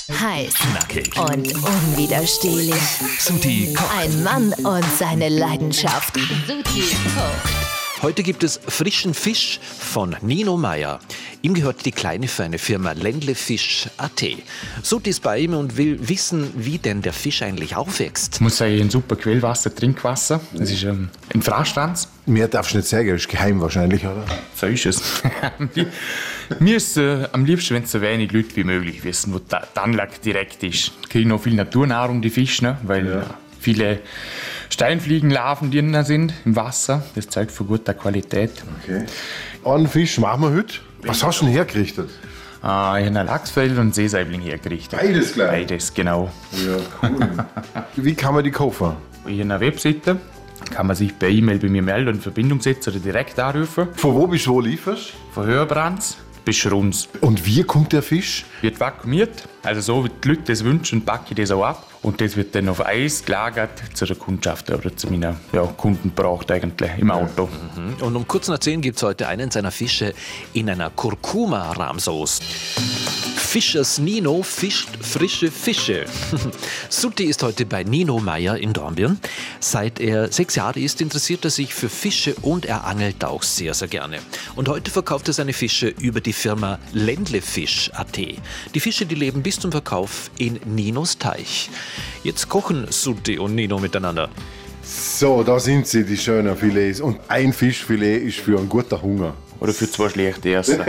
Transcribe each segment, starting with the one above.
Heiß, Knackig und unwiderstehlich. Suti kocht. Ein Mann und seine Leidenschaft. Suti kocht. Heute gibt es frischen Fisch von Nino Meyer. Ihm gehört die kleine feine Firma Ländlefisch.at. Suti ist bei ihm und will wissen, wie denn der Fisch eigentlich aufwächst. Ich muss sagen, ein super Quellwasser, Trinkwasser. Es ist ein Fraßstanz. Mehr darfst du nicht sagen, ist geheim wahrscheinlich, oder? So ist es. Mir ist am liebsten, wenn es so wenig Leute wie möglich wissen, wo die Anlage direkt ist. Die kriegen noch viel Naturnahrung, die Fische, ne? Weil viele Steinfliegenlarven drin sind im Wasser. Das zeugt von guter Qualität. Okay. Einen Fisch machen wir heute. Was hast du denn hergerichtet? Ich habe einen Lachsfell und einen Seesaibling hergerichtet. Beides gleich? Beides, genau. Ja, cool. Wie kann man die kaufen? Ich habe eine Webseite. Kann man sich per E-Mail bei mir melden und in Verbindung setzen oder direkt anrufen. Von wo bis wo lieferst Von Höherbrands bis Schruns. Und wie kommt der Fisch? Wird vakuumiert, also so wie die Leute das wünschen, packe ich das auch ab. Und das wird dann auf Eis gelagert zu der Kundschaft oder zu meinen Kunden braucht eigentlich im Auto. Und um kurz nach 10 gibt es heute einen seiner Fische in einer Kurkuma-Rahmsauce. Fischers Nino fischt frische Fische. Suti ist heute bei Nino Meyer in Dornbirn. Seit er 6 Jahre ist, interessiert er sich für Fische und er angelt auch sehr, sehr gerne. Und heute verkauft er seine Fische über die Firma Ländlefisch.at. Die Fische, die leben bis zum Verkauf in Ninos Teich. Jetzt kochen Suti und Nino miteinander. So, da sind sie, die schönen Filets. Und ein Fischfilet ist für einen guten Hunger. Oder für 2 schlechte Essen.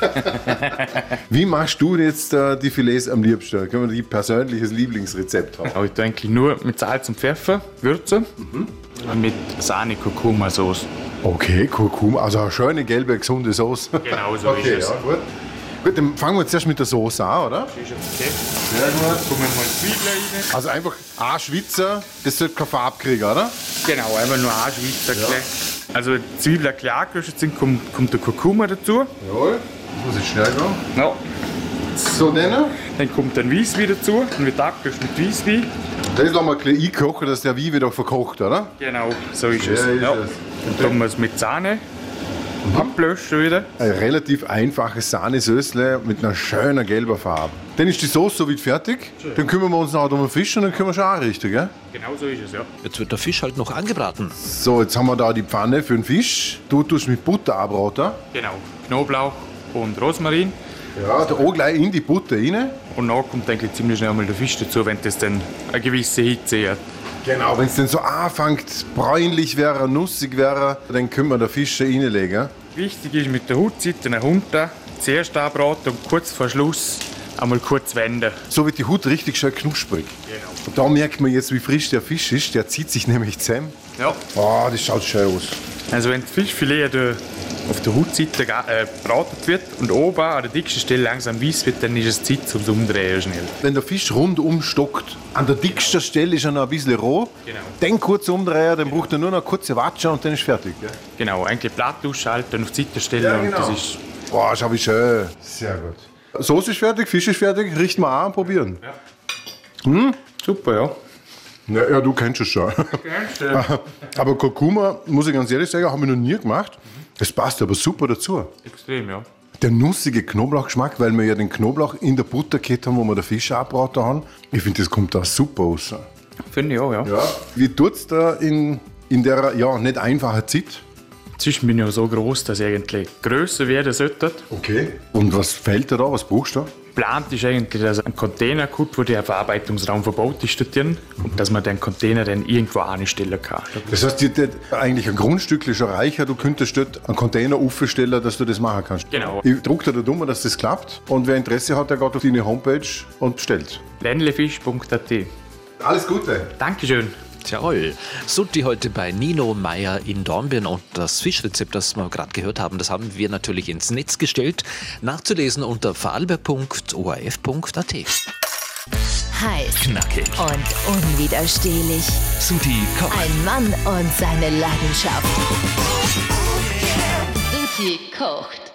Wie machst du jetzt die Filets am liebsten? Können wir die persönliches Lieblingsrezept haben? Aber ich tue eigentlich nur mit Salz und Pfeffer würzen und mit Sahne-Kurkuma-Sauce. Okay, Kurkuma, also eine schöne gelbe, gesunde Sauce. Genau so Okay, ist es. ja, gut. Gut, dann fangen wir zuerst mit der Soße an, oder? Ist okay. Sehr gut. Tun wir mal Zwiebeln rein. Also einfach ein Schwitzer, das sollte keine Farbe kriegen, oder? Genau, einfach nur ein Schweizer. Also die Zwiebeln klar angeröstet sind, kommt der Kurkuma dazu. Jawohl. Muss ich schnell gehen. Ja. So, Dann kommt ein Weißwein dazu und wird abgelöscht mit Weißwein. das lassen wir ein bisschen einkochen, dass der Wein wieder verkocht, oder? Genau, so ist es. Ja, ist Ja. es. Dann tun wir es mit Sahne ablöschen wieder. Ein relativ einfaches Sahnesösle mit einer schönen gelben Farbe. Dann ist die Soße soweit fertig. Dann kümmern wir uns noch um den Fisch und dann können wir schon anrichten, gell? Genau so ist es, ja. Jetzt wird der Fisch halt noch angebraten. So, jetzt haben wir da die Pfanne für den Fisch. Du tust mit Butter anbraten. Genau. Knoblauch und Rosmarin. Ja, da auch gleich in die Butter rein. Und dann kommt eigentlich ziemlich schnell mal der Fisch dazu, wenn das dann eine gewisse Hitze hat. Genau, wenn es dann so anfängt, bräunlich wäre, nussig wäre, dann können wir den Fisch reinlegen. Wichtig ist mit der Hautseite herunter, zuerst anbraten und kurz vor Schluss einmal kurz wenden. So wird die Haut richtig schön knusprig. Genau. Und da merkt man jetzt, wie frisch der Fisch ist. Der zieht sich nämlich zusammen. Ja. Oh, das schaut schön aus. Also wenn das Fischfilet auf der Hautseite gebraten wird und oben an der dicksten Stelle langsam weiß wird, dann ist es Zeit zum Umdrehen schnell. Wenn der Fisch rundum stockt, an der dicksten Stelle ist er noch ein bisschen roh. Genau. Dann kurz umdrehen, dann braucht er nur noch eine kurze Watsche und dann ist fertig. Gell? Genau, eigentlich platt ausschalten, auf die Seite stellen Ja, und genau. das ist... Boah, schau wie schön. Sehr gut. Soße ist fertig, Fisch ist fertig, richten wir an und probieren. Super, ja. Ja, du kennst es schon. Aber Kurkuma, muss ich ganz ehrlich sagen, habe ich noch nie gemacht. Das passt aber super dazu. Extrem, ja. Der nussige Knoblauchgeschmack, weil wir ja den Knoblauch in der Butter gehabt haben, wo wir den Fisch angebraten haben. Ich finde, das kommt da super raus. Finde ich auch, ja. Ja. Wie tut es da in der nicht einfachen Zeit? Inzwischen bin ich ja so groß, dass ich eigentlich grösser werden sollte. Okay. Und was fehlt dir da? Was brauchst du da? Geplant ist eigentlich, dass ein Container kommt, wo der Verarbeitungsraum verbaut ist dort drin, und dass man den Container dann irgendwo anstellen kann. Das heißt, dir dort eigentlich ein Grundstück schon reicher, du könntest dort einen Container aufstellen, dass du das machen kannst. Genau. Ich drucke dir da dumm, dass das klappt. Und wer Interesse hat, der geht auf deine Homepage und bestellt. Ländlefisch.at. Alles Gute. Dankeschön. Jawohl. Suti heute bei Nino Meyer in Dornbirn und das Fischrezept, das wir gerade gehört haben, das haben wir natürlich ins Netz gestellt. Nachzulesen unter vorarlberg.orf.at. Heiß, Knackig. und unwiderstehlich. Suti kocht. Ein Mann und seine Leidenschaft. Suti kocht.